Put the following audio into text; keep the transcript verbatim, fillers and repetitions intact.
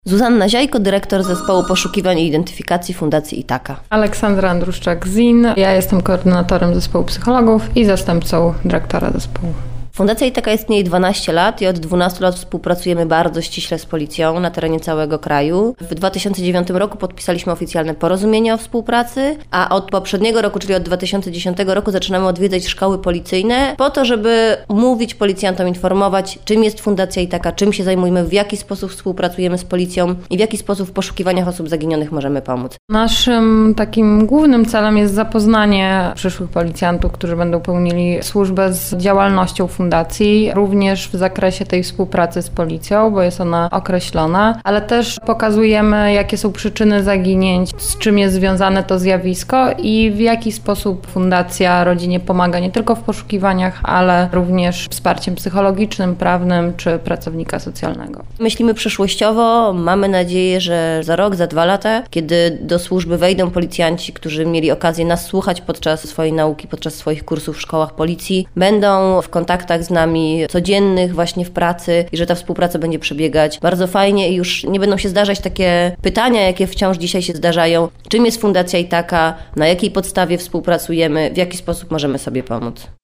Zuzanna Ziajko, dyrektor Zespołu Poszukiwań i Identyfikacji Fundacji Itaka. Aleksandra Andruszczak-Z I N. Ja jestem koordynatorem Zespołu Psychologów i zastępcą dyrektora zespołu. Fundacja Itaka istnieje dwanaście lat i od dwunastu lat współpracujemy bardzo ściśle z policją na terenie całego kraju. W dwa tysiące dziewiątym roku podpisaliśmy oficjalne porozumienie o współpracy, a od poprzedniego roku, czyli od dwa tysiące dziesiątego roku, zaczynamy odwiedzać szkoły policyjne po to, żeby mówić policjantom, informować, czym jest Fundacja Itaka, czym się zajmujemy, w jaki sposób współpracujemy z policją i w jaki sposób w poszukiwaniach osób zaginionych możemy pomóc. Naszym takim głównym celem jest zapoznanie przyszłych policjantów, którzy będą pełnili służbę, z działalnością fundacji, również w zakresie tej współpracy z policją, bo jest ona określona, ale też pokazujemy, jakie są przyczyny zaginięć, z czym jest związane to zjawisko i w jaki sposób fundacja rodzinie pomaga nie tylko w poszukiwaniach, ale również wsparciem psychologicznym, prawnym czy pracownika socjalnego. Myślimy przyszłościowo, mamy nadzieję, że za rok, za dwa lata, kiedy do służby wejdą policjanci, którzy mieli okazję nas słuchać podczas swojej nauki, podczas swoich kursów w szkołach policji, będą w kontaktach z nami codziennych właśnie w pracy i że ta współpraca będzie przebiegać bardzo fajnie i już nie będą się zdarzać takie pytania, jakie wciąż dzisiaj się zdarzają. Czym jest Fundacja Itaka, na jakiej podstawie współpracujemy, w jaki sposób możemy sobie pomóc.